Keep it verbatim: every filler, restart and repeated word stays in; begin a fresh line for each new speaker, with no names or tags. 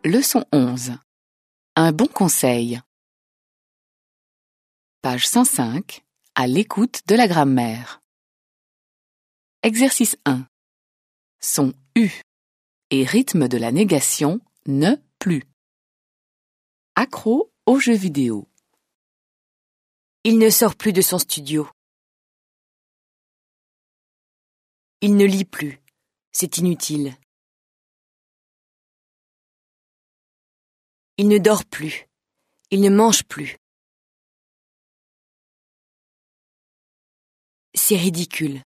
Leçon onze. Un bon conseil. Page cent cinq. À l'écoute de la grammaire. Exercice un. Son U et rythme de la négation ne plus. Accro aux jeux vidéo.
Il ne sort plus de son studio. Il ne lit plus. C'est inutile. Il ne dort plus. Il ne mange plus. C'est ridicule.